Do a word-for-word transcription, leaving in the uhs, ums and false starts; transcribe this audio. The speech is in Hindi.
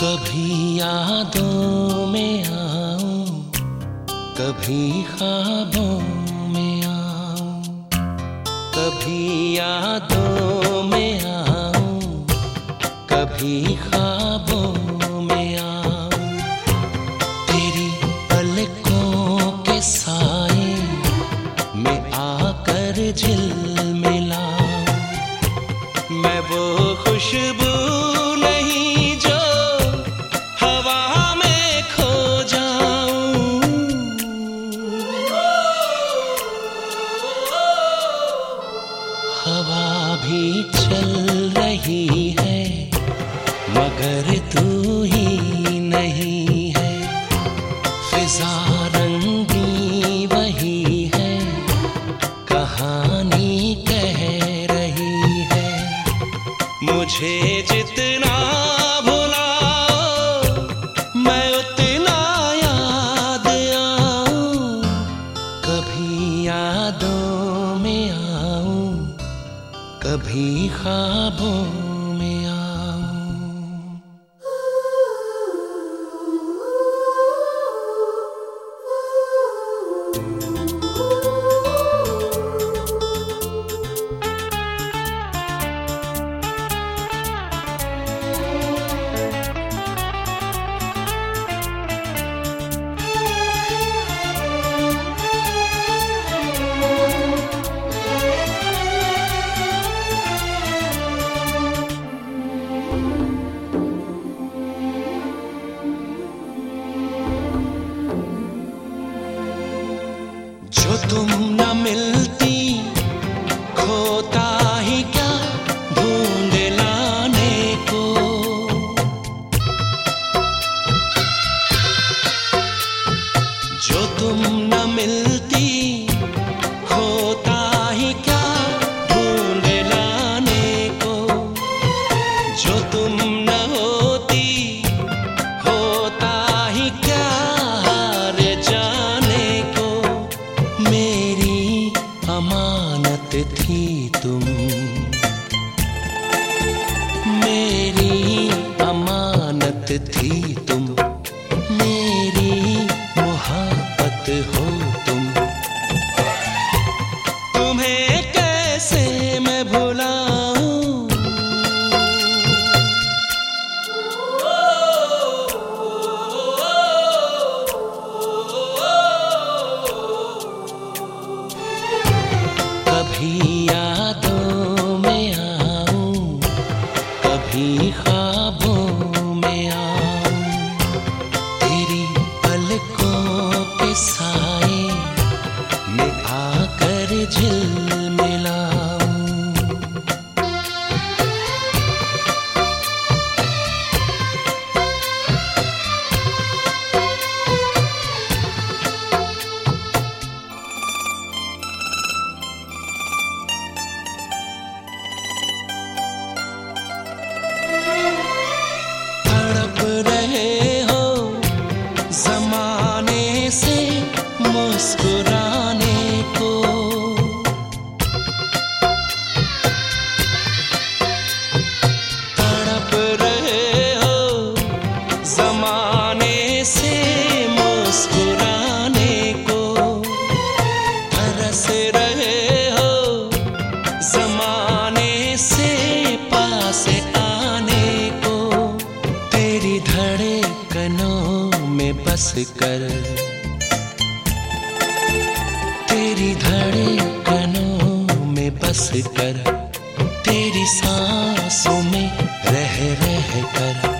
कभी यादों में आऊं, कभी ख्वाबों में आऊं, कभी यादों में आऊं, कभी ख्वाबों में आऊं। तेरी पलकों के साए में आकर झिलमिलाऊं। मैं वो खुशबू नहीं जो हवा में खो जाऊं। हवा भी चल रही है मगर तू ही नहीं है। फिजा रंगी वही है, कहानी कह रही है। मुझे जितना भुलाओ मैं उतना याद आऊं। कभी यादों में आऊं, कभी ख्वाबों में आऊं। जो तुम न मिलती खोता ही क्या ढूंढ लाने को। जो तुम न मिलती खोता ही क्या ढूंढ लाने को। जो तुम न होती होता ही क्या हार जाने को। मेरी अमानत थी तुम, मेरी अमानत थी तुम, मेरी मोहब्बत हो तुम। तुम्हें कैसे मैं भुलाऊं। कभी यादों में आऊं, कभी ख्वाबों में आऊं। तेरी पलकों के साए में आकर झिलमिलाऊं। ज़माने से मुस्कुराने को। तड़प रहे हो ज़माने से मुस्कुराने को। तरस रहे हो ज़माने से पास आने को। तेरी धड़कनों में बस कर, तेरी धड़कनों में बस कर, तेरी सांसों में रह रह कर।